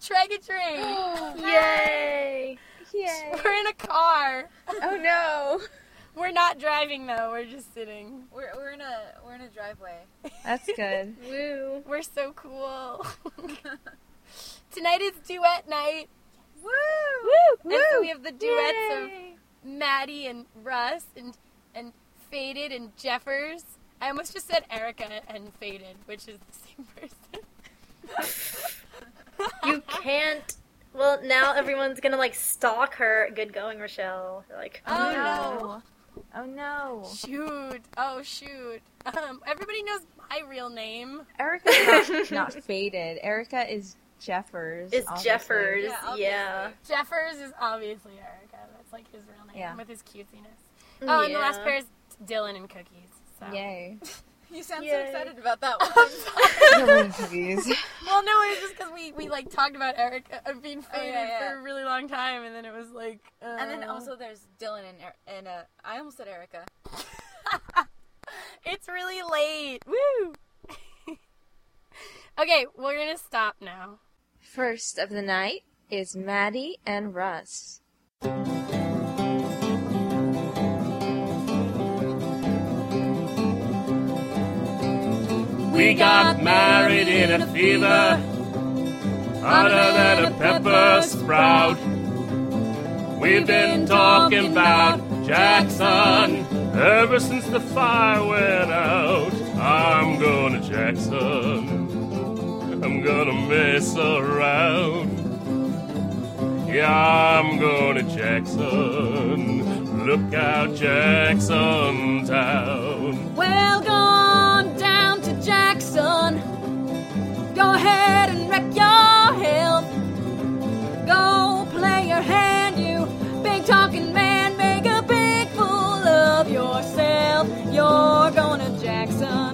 Tregatree! Yay! Yay! We're in a car. Oh no! We're not driving though. We're just sitting. We're in a driveway. That's good. Woo! We're so cool. Tonight is duet night. Woo! Woo! And so we have the duets Yay. of Maddie and Russ and Faded and Jeffers. I almost just said Erica and Faded, which is the same person. You can't. Well, now everyone's gonna stalk her. Good going, Rochelle. They're like, Oh no. Oh no! Shoot. Oh shoot. Everybody knows my real name. Erica's not Faded. Erica is Jeffers. It's obviously. Jeffers. Yeah, obviously. Yeah. Jeffers is obviously Erica. That's like his real name Yeah. with his cutesiness. Oh, and the last Yeah. pair is Dylan and Cookies. So. Yay! You sound so Yay. excited about that one. Dylan Cookies. Well, no, it was just because we talked about Erica being faded yeah. for a really long time, and then it was like. And then also there's Dylan and I almost said Erica. It's really late. Woo! Okay, we're gonna stop now. First of the night is Maddie and Russ. We got married in a fever, hotter than a pepper sprout. We've been talking about Jackson ever since the fire went out. I'm going to Jackson. I'm gonna mess around. Yeah, I'm going to Jackson. Look out, Jackson Town. Well, gone down to Jackson. Go ahead and wreck your health. Go play your hand, you big talking man. Make a big fool of yourself. You're going to Jackson.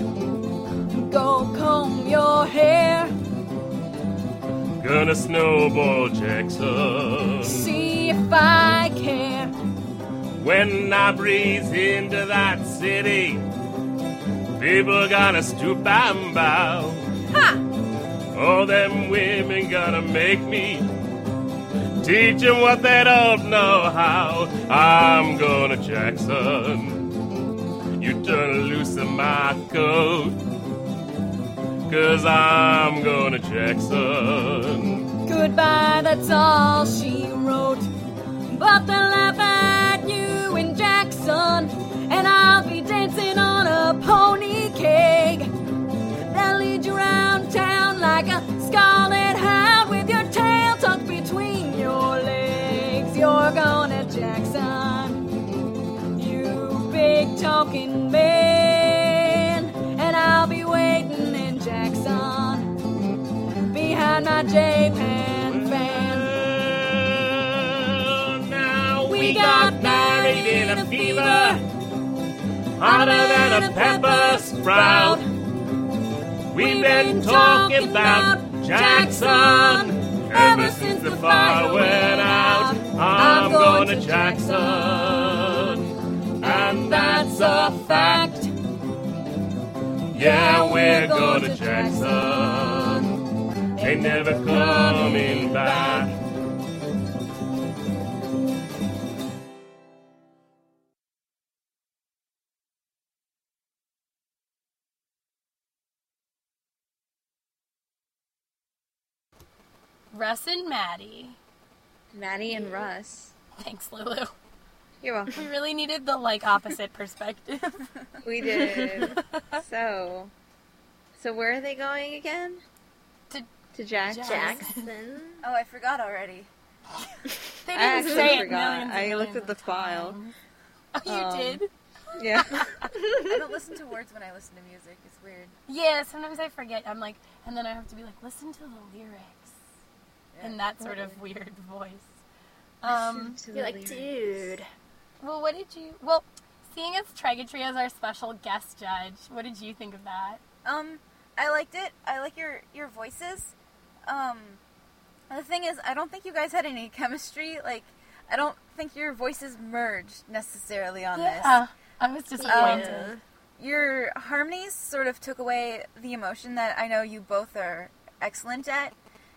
Go comb your hair. Gonna snowball Jackson. See if I care. When I breeze into that city, people gonna stoop and bow. Ha! All them women gonna make me teach 'em what they don't know how. I'm going to Jackson. You turn loose in my coat, 'cause I'm going to Jackson. Goodbye, that's all she wrote. But they'll laugh at you in Jackson, and I'll be dancing on a pony keg. They'll lead you around town like a scarlet hound with your tail tucked between your legs. You're going to Jackson, you big talking man, and I'll be waiting in Jackson behind my J-Pan fan. Now we got married in a fever, hotter than a pepper sprout. We've been talking about Jackson ever since the fire went out. I'm going to Jackson, and that's a fact. Yeah, we're going to Jackson. Ain't never coming back. Russ and Maddie. Maddie and Russ. Thanks, Lulu. You're welcome. We really needed the opposite perspective. We did. So where are they going again? To Jackson. Jackson. Oh, I forgot already. They I didn't actually say it forgot. millions and I millions looked at of the file. times. Oh, you did? Yeah. I don't listen to words when I listen to music. It's weird. Yeah, sometimes I forget. I'm like, and then I have to be like, listen to the lyrics. Yeah. In that sort of weird voice. You're like, dude. Well, what did you... Well, seeing as Tregatree as our special guest judge, what did you think of that? I liked it. I like your voices. The thing is, I don't think you guys had any chemistry. Like, I don't think your voices merged necessarily on this. I was disappointed. Your harmonies sort of took away the emotion that I know you both are excellent at.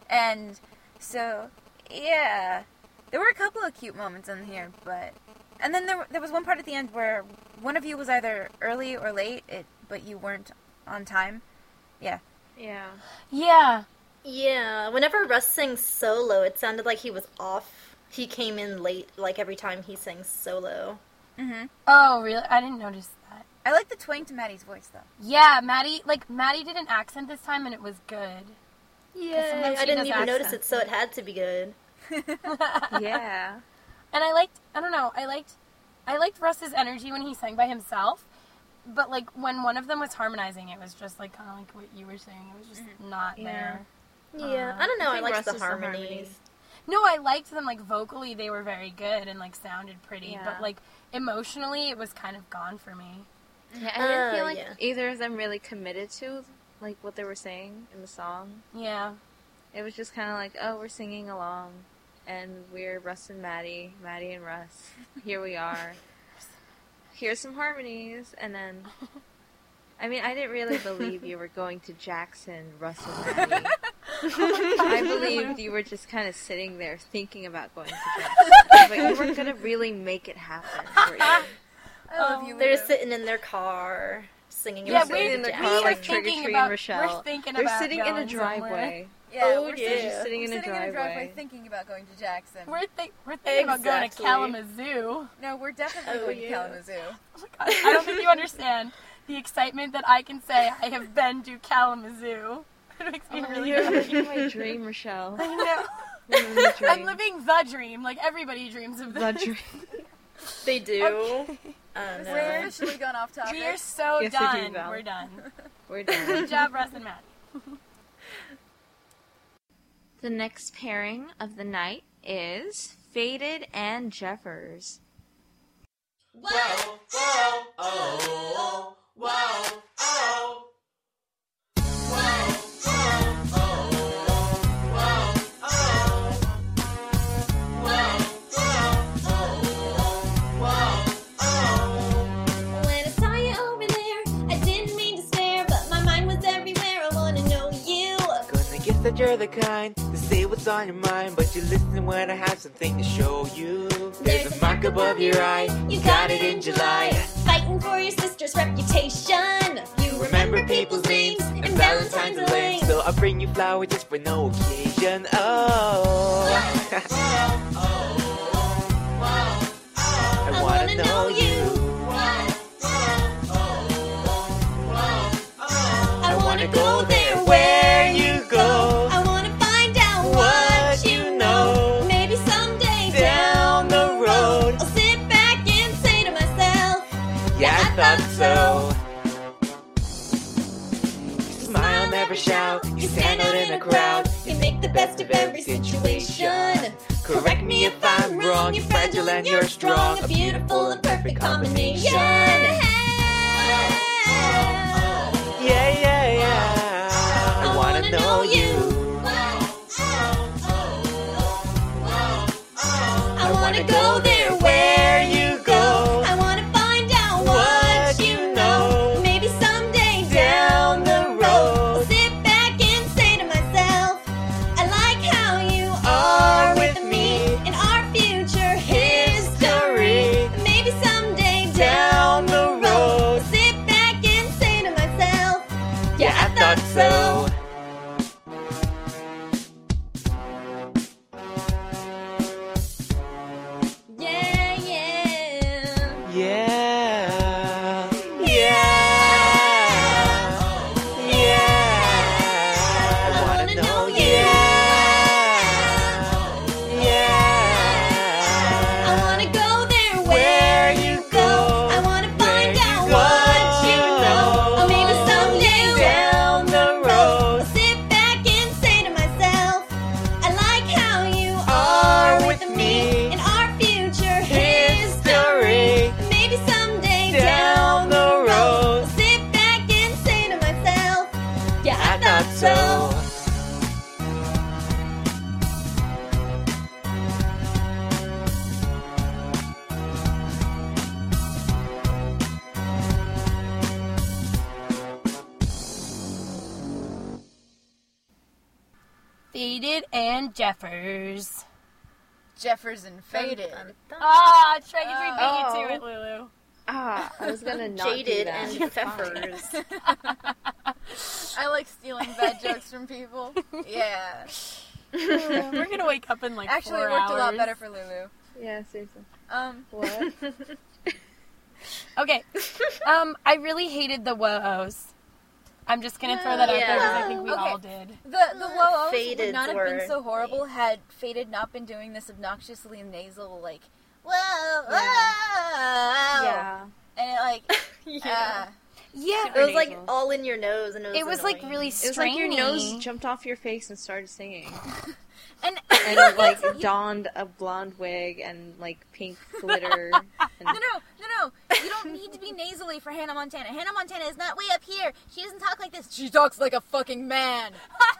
And so, yeah. There were a couple of cute moments in here, but... And then there was one part at the end where one of you was either early or late, but you weren't on time. Yeah. Yeah. Yeah. Yeah, whenever Russ sang solo, it sounded like he was off. He came in late, like, every time he sang solo. Mm-hmm. Oh, really? I didn't notice that. I like the twang to Maddie's voice, though. Yeah, Maddie did an accent this time, and it was good. Yeah, I didn't even notice it, so it had to be good. Yeah. And I liked Russ's energy when he sang by himself, but, like, when one of them was harmonizing, it was just, like, kind of like what you were saying. It was just not there. Yeah, I don't know, I liked Russ the is harmonies. No, I liked them, like, vocally they were very good and, like, sounded pretty, Yeah. but, like, emotionally it was kind of gone for me. Yeah, I didn't feel like yeah. either of them really committed to, like, what they were saying in the song. Yeah. It was just kind of like, oh, we're singing along, and we're Russ and Maddie and Russ. Here we are. Here's some harmonies, and then... I mean, I didn't really believe you were going to Jackson, Russ, and Maddie. I believed you were just kind of sitting there thinking about going to Jackson, but you weren't going to really make it happen for you. I love you, They're Lulu. sitting in their car, singing Yeah, about we're in the Jackson. car we like are Trick or thinking Treat about- and Rochelle. we're thinking They're about sitting in a going driveway. Yeah, Oh, we're yeah. They're just sitting in a sitting in a driveway driveway. thinking about going to Jackson. We're thinking about going to Exactly. Kalamazoo. No, we're definitely Oh, going yeah. to Kalamazoo. Oh my God, I don't think you understand the excitement that I can say I have been to Kalamazoo. It makes me really You're happy. living my dream, Rochelle. I know. You're living the dream. I'm living the dream. Like, everybody dreams of the this. dream. They do. Okay. No. We're officially gone off topic. We are so Yes, we do, done. Val. We're done. We're done. Good job, Russ and Matt. The next pairing of the night is Faded and Jeffers. When I saw you over there, I didn't mean to stare, but my mind was everywhere. I wanna know you. Cause I guess that you're the kind to say what's on your mind, but you listen when I have something to show you. There's a mark above your eye, you got it in July. Fighting for your sister's reputation. You Remember people's names and Valentine's are lame, so I'll bring you flowers just for no occasion. Oh, I wanna know you. I wanna go there where you go. I wanna find out what you know. Maybe someday Down the road. I'll sit back and say to myself, Yeah, I thought so. Smile, never shout. You stand out in a crowd. you make the best of every situation. Correct me if I'm wrong. You're fragile and you're strong. A beautiful and perfect combination. Yeah, yeah, yeah. I wanna know you. I wanna go there where you go. I wanna find out what you know. Maybe someday Down the I'll road. sit back and say to myself, I like how you Are are with me. in our future history. History. Maybe someday Down the road. I'll sit back and say to myself, Yeah, I thought so. yeah, yeah. Yeah. Yeah. Yeah. I wanna know you. Yeah. I wanna go there Where you go. I wanna find Where out you what go. you know. Or maybe someday Down the road. Faded and Jeffers. Jeffers and Faded. Ah, try to beat Oh. you to it, Lulu. I was gonna not Jaded do that. and Pfeffers. I like stealing bad jokes from people. Yeah. We're gonna wake up in like Actually, 4 it worked hours. a lot better for Lulu. Yeah, seriously. What? Okay. I really hated the woes. I'm just gonna throw that out there because I think we Okay. all did. The woes would Fadeds not have were- been so horrible had Faded not been doing this obnoxiously nasal, like, whoa, whoa. Yeah. And it, like, Yeah, It was like nasal. all in your nose, and it was like annoying. really It was like your nose strainy. jumped off your face and started singing. and And like donned a blonde wig and like pink glitter. And No. You don't need to be nasally for Hannah Montana. Hannah Montana is not way up here. She doesn't talk like this. She talks like a fucking man.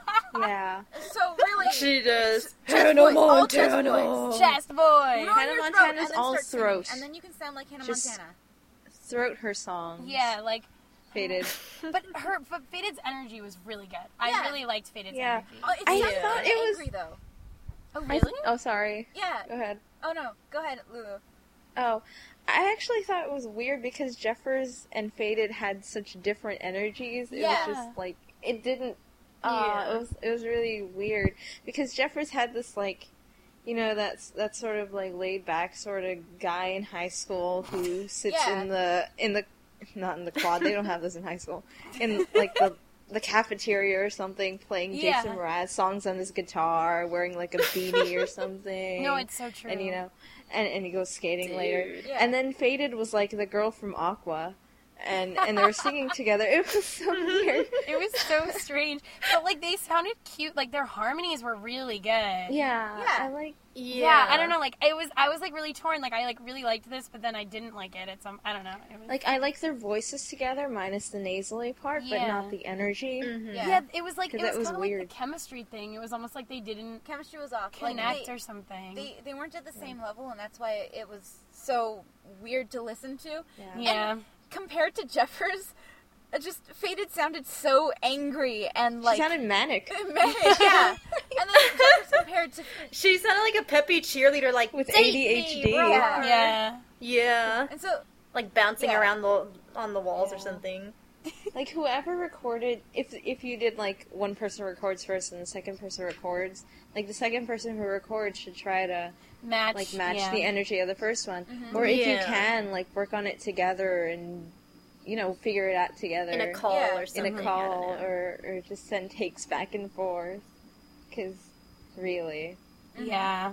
yeah. So really, She does. chest voice, all chest voice. Chest boy. Put it on Hannah your throat, Montana's and then all start singing, throat. and then you can sound like Hannah Just- Montana. Throat her songs. Yeah, like, Faded. but Faded's energy was really good. I Yeah. really liked Faded's Yeah. energy. Oh, it I sounds thought really it was- angry though. Oh, I really? th- oh, sorry. Yeah. Go ahead. Oh no. Go ahead, Lulu. Oh, I actually thought it was weird because Jeffers and Faded had such different energies. It Yeah. was just like it didn't. Yeah. It was really weird because Jeffers had this like, you know, that sort of like laid back sort of guy in high school who sits Yeah. in the not in the quad. They don't have this in high school. In like the cafeteria or something, playing Yeah. Jason Mraz songs on his guitar, wearing like a beanie or something. No, it's so true. And you know, and he goes skating later. Yeah. And then Faded was like the girl from Aqua, and they were singing together. It was so weird. It was so strange, but like they sounded cute. Like their harmonies were really good. Yeah, Yeah. I like. Yeah, I don't know. Like I was like really torn. Like I like really liked this, but then I didn't like it. It's I don't know. It was, Like I like their voices together, minus the nasally part, but Yeah. not the energy. yeah, it was like it 'Cause was that was kind of like weird. the chemistry thing. It was almost like they didn't Chemistry was off. connect Like, or something. they weren't at the same level, and that's why it was so weird to listen to. yeah. Compared to Jeffers, it just Faded sounded so angry and like She sounded manic. manic, yeah. And then Jeffers compared to She sounded like a peppy cheerleader, like With "Take ADHD. me, roar." Yeah. Yeah, and so like bouncing Yeah. around on the walls or something. Like whoever recorded, if you did like one person records first and the second person records, like the second person who records should try to Match yeah. the energy of the first one, or if you Yeah. can like work on it together and figure it out together In a call Yeah. or in something. a I call don't know. or just send takes back and forth, because really. Yeah.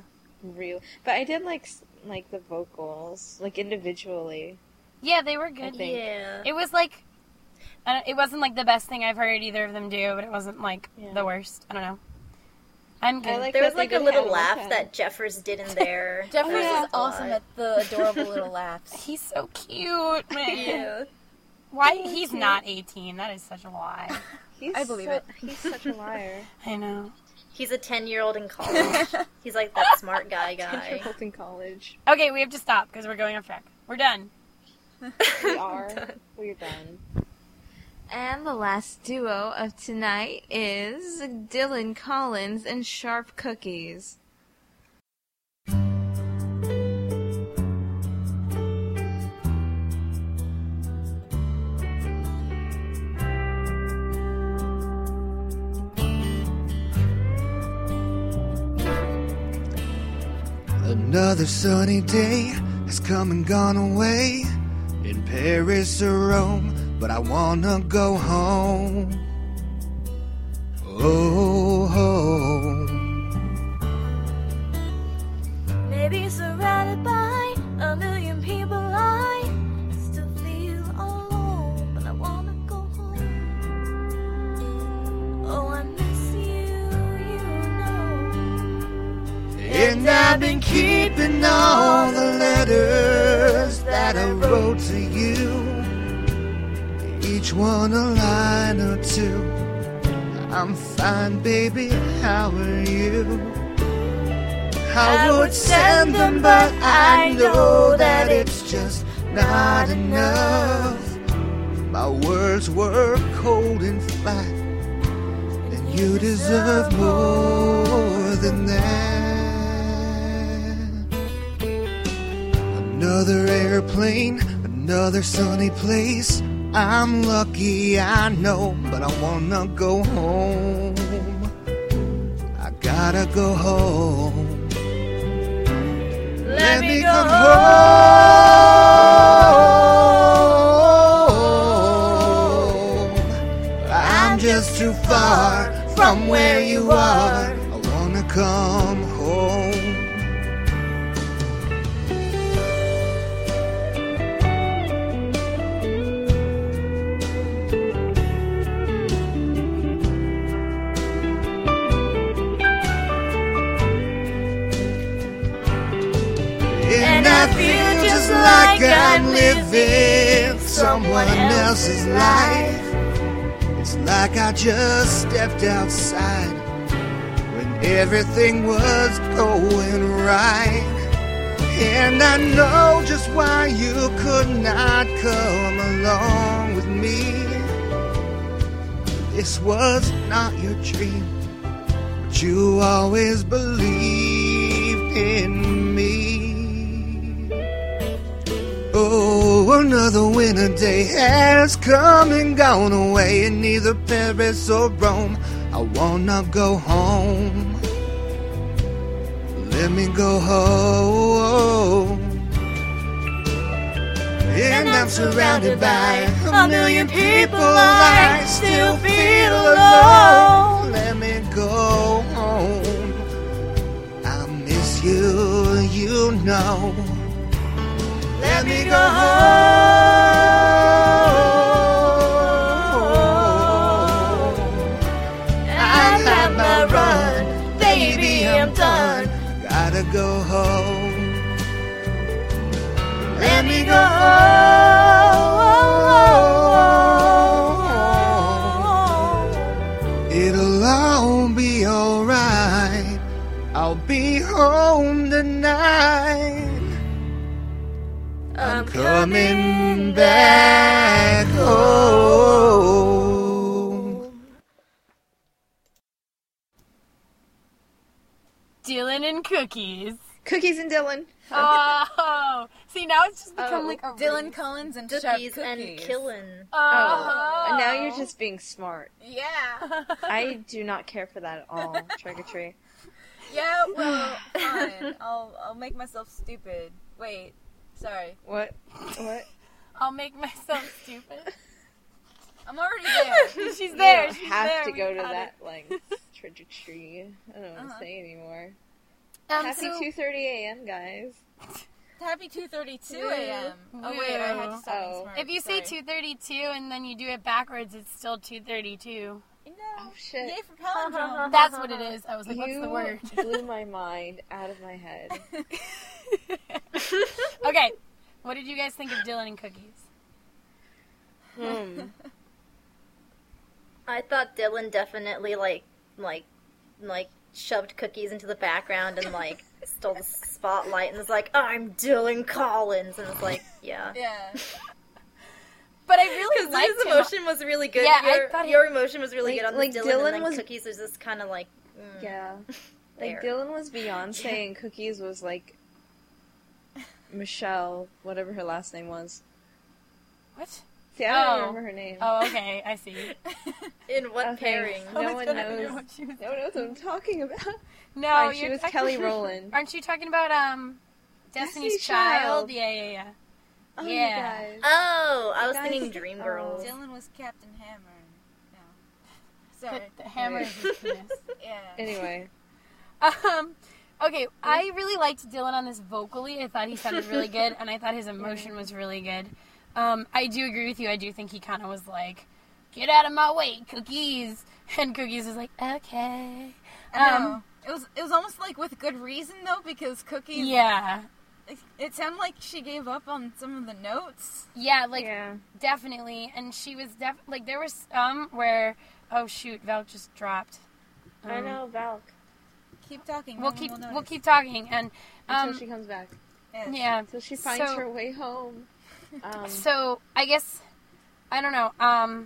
But I did like the vocals, like individually. Yeah, they were good. think. Yeah. It was like, it wasn't like the best thing I've heard either of them do, but it wasn't like Yeah. the worst. I don't know. I'm good. I like There was that they like a did little Hannah laugh Montana. that Jeffers did in there. Jeffers yeah. is awesome at the adorable little laughs. He's so cute, man. Yeah. Why? He's not 18. That is such a lie. He's I believe so- it. He's such a liar. I know. He's a 10-year-old in college. He's like that smart guy. Both in college. Okay, we have to stop because we're going off track. We're done. We are. We're done. And the last duo of tonight is Dylan Collins and Sharp Cookies. Another sunny day has come and gone away in Paris or Rome, but I wanna go home. Oh, home. Maybe surrounded by a million people, I still feel alone, but I wanna go home. Oh, I miss you, you know. And I've been keeping all the letters that I wrote to you, each one a line or two. I'm fine, baby, how are you? I would send them, but I know that it's just not enough. My words were cold and flat, and you deserve more. Another airplane, another sunny place. I'm lucky, I know, but I wanna go home. I gotta go home. Let me go home. I'm just too far from where you are. I wanna come home. And I feel just like I'm living someone else's life. It's like I just stepped outside when everything was going right. And I know just why you could not come along with me. This was not your dream, but you always believed in me. Oh, another winter day has come and gone away in either Paris or Rome. I wanna go home. Let me go home. And I'm surrounded by a million people. I still feel alone. Let me go home. I miss you, you know. Let me go home. I've had my run, baby, I'm done. Gotta go home. Let me go home. It'll all be alright. I'll be home tonight. I'm coming back home. Dylan and Cookies. Cookies and Dylan. Oh, see, now it's just become like a Dylan Collins and Sharp Cookies Cookies. and Killin. Oh. And now you're just being smart. Yeah. I do not care for that at all. Trick or treat. Yeah, well, fine. I'll make myself stupid. Wait, sorry. What? What? I'll make myself stupid. I'm already there. She's there. You don't She's have there. to we go to got that length. Trick or treat. I don't know what to say anymore. it. Happy So- 2:30 a.m., guys. Happy 2:32 a.m. Oh wait, I had to stop being Oh. smart. If you say 2:32 and then you do it backwards, it's still 2:32. No. Oh shit! Yay for palindrome. That's what it is. I was like, what's the word? You blew my mind out of my head. Okay, what did you guys think of Dylan and Cookies? I thought Dylan definitely like shoved Cookies into the background and like stole the spotlight and was like, I'm Dylan Collins, and it's like, yeah. Yeah. But I really Because liked his him. emotion was really good. Yeah, I thought your emotion was really Like- good on like Dylan, Dylan and then was- Cookies was just kind of like, Yeah. there. Like Dylan was Beyonce and Cookies was like Michelle, whatever her last name was. What? See, I don't Oh. remember her name. Oh, okay, I see. In what Okay. pairing? No I one don't knows. know what she was- No one knows what I'm talking about. No, Fine, she you're was talking- Kelly Rowland. Aren't you talking about Destiny's Destiny's Child? Child. Yeah. Oh, you Yeah. guys. Oh, I was Guys, thinking Dreamgirls. Dylan was Captain Hammer. No. Sorry. The hammer is his penis. Yeah. Anyway. Okay, I really liked Dylan on this vocally. I thought he sounded really good, and I thought his emotion was really good. I do agree with you. I do think he kind of was like, "Get out of my way, Cookies," and Cookies was like, "Okay." I know. It was almost like with good reason though, because Cookies. Yeah, It sounded like she gave up on some of the notes. yeah, like Yeah. definitely. And she was like there was some where, oh shoot, Val just dropped. I know, Valk. Keep talking. We'll no keep one will we'll notice. keep talking and Until she comes back. Yes. yeah. Until she finds So- her way home. So I guess I don't know.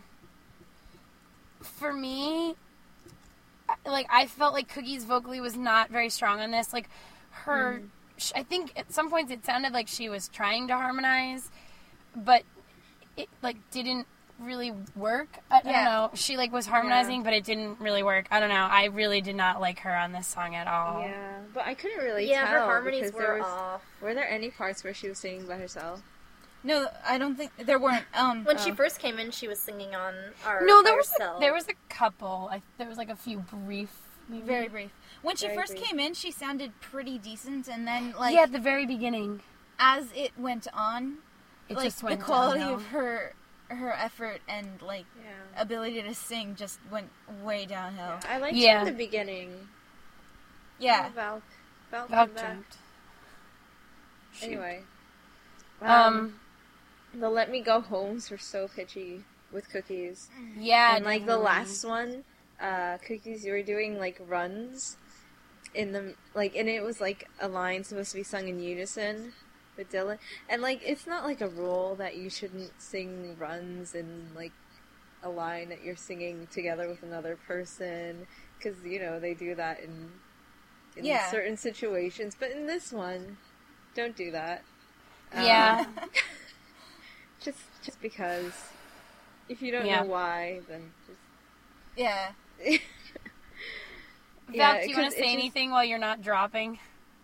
For me, like I felt like Cookie's vocally was not very strong on this. Like her, I think at some points it sounded like she was trying to harmonize, but it like didn't really work. I don't know. She like was harmonizing, but it didn't really work. I don't know. I really did not like her on this song at all. Yeah, but I couldn't really Yeah, tell. her harmonies because were off. Were there any parts where she was singing by herself? No, I don't think there weren't. When she first came in, she was singing on our. No, by herself. there was a couple. There was like a few brief. Maybe. very brief. When she Very first brief. came in, she sounded pretty decent, and then like Yeah, at the very beginning. as it went on, It like just went the quality downhill. of her effort and like Yeah. ability to sing just went way downhill. I liked Yeah. her in the beginning. Yeah. Valk Valk came back. jumped. Anyway. Um, The Let Me Go Homes were so pitchy with Cookies. yeah. And like the definitely. last one, Cookies, you were doing like runs in the like, and it was like a line supposed to be sung in unison with Dylan. And like, it's not like a rule that you shouldn't sing runs in like a line that you're singing together with another person, because you know they do that in Yeah. certain situations. But in this one, don't do that. Yeah. Just because. If you don't Yeah. know why, then just. Yeah. Val, do you 'cause want it to say just- anything while you're not dropping?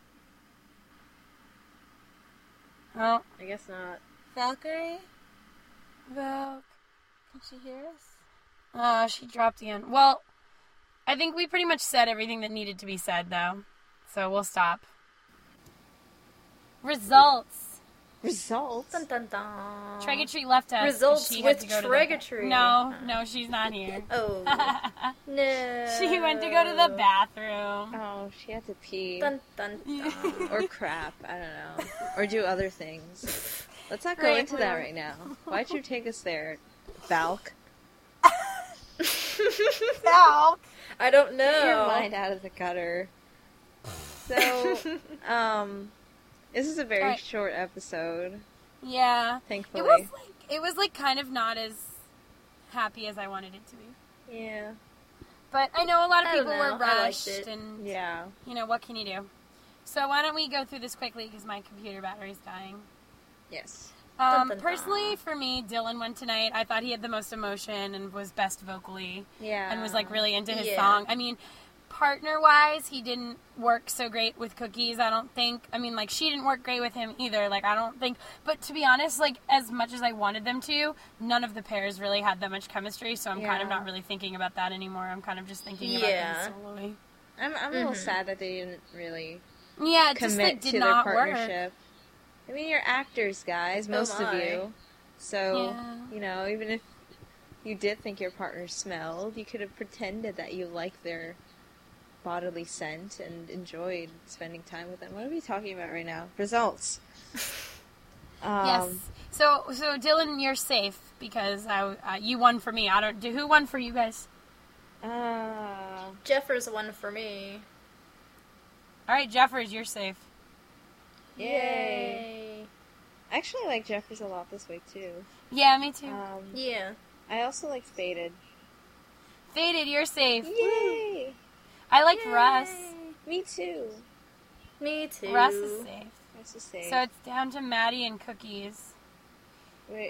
Oh, I guess not. Valkyrie, Val. can she hear us? Oh, she dropped again. Well, I think we pretty much said everything that needed to be said, though. So we'll stop. Results. Results? Dun, dun, dun. Tregatree left us. 'cause Results she had with to go to Tregatree. No, she's not here. Oh. No. She went to go to the bathroom. Oh, she had to pee. Dun, dun, dun. Or crap, I don't know. Or do other things. Let's not go Right, into that right now. Why'd you take us there, Valk? Val. I don't know. Get your mind out of the gutter. So, this is a very Alright. short episode, Yeah. thankfully. It was like kind of not as happy as I wanted it to be. Yeah. But I know a lot of I don't people know. were I liked rushed, it. and Yeah. you know what can you do? So why don't we go through this quickly because my computer battery's dying. Yes. Dun, dun, Personally, dun. for me, Dylan won tonight. I thought he had the most emotion and was best vocally, Yeah. and was like really into his Yeah. song. I mean, partner-wise, he didn't work so great with Cookies, I don't think. I mean, like, she didn't work great with him either, like, I don't think. But to be honest, like, as much as I wanted them to, none of the pairs really had that much chemistry, so I'm kind of Yeah. not really thinking about that anymore. I'm kind of just thinking Yeah. about them sololy. I'm a little sad that they didn't really Yeah, it commit just, like, did to not their work. partnership. I mean, you're actors, guys, most of my. you. So, Yeah. you know, even if you did think your partner smelled, you could have pretended that you liked their bodily scent and enjoyed spending time with them. What are we talking about right now? Results. Yes. So Dylan, you're safe because you won for me. Who won for you guys? Jeffers one for me. All right, Jeffers, you're safe. Yay. I actually like Jeffers a lot this week, too. Yeah, me too. Yeah. I also like Faded. Faded, you're safe. Yay! I liked Russ. Me too. Me too. Russ is safe. Nice to say. So it's down to Maddie and Cookies. Wait.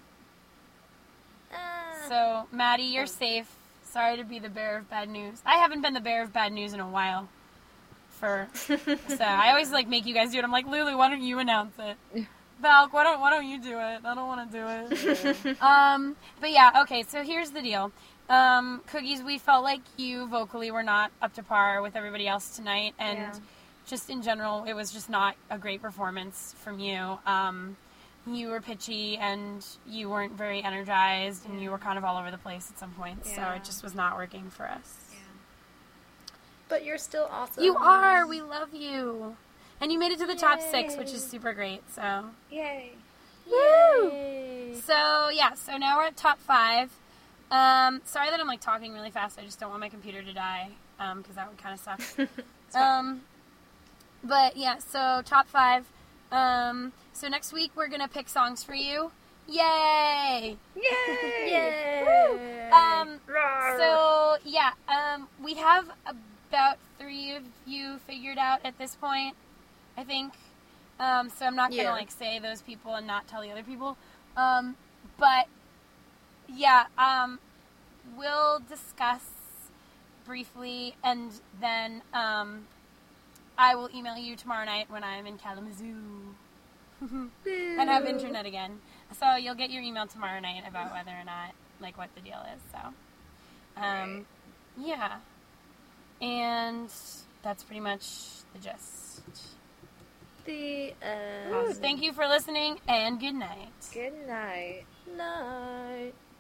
So Maddie, you're safe. Sorry to be the bearer of bad news. I haven't been the bearer of bad news in a while. So I always like make you guys do it. I'm like, Lulu, why don't you announce it? Valk, why don't you do it? I don't want to do it. But yeah, okay. So here's the deal. Cookies, we felt like you vocally were not up to par with everybody else tonight, and Yeah. just in general, it was just not a great performance from you. You were pitchy, and you weren't very energized, and you were kind of all over the place at some points, so Yeah. it just was not working for us. But you're still awesome. You are! We love you! And you made it to the top 6, which is super great, so... Yay. Yay. So, yeah, so now we're at top 5. Sorry that I'm, like, talking really fast. I just don't want my computer to die, because that would kind of suck. But, yeah, so top 5. So next week we're going to pick songs for you. Yay! Yay! Yay. So, yeah, we have about 3 of you figured out at this point. I think. So I'm not going to, Yeah. like, say those people and not tell the other people. But, yeah, we'll discuss briefly, and then I will email you tomorrow night when I'm in Kalamazoo and have internet again. So you'll get your email tomorrow night about whether or not, like, what the deal is. So, yeah. And that's pretty much the gist. The Thank you for listening, and good night. Good night. night.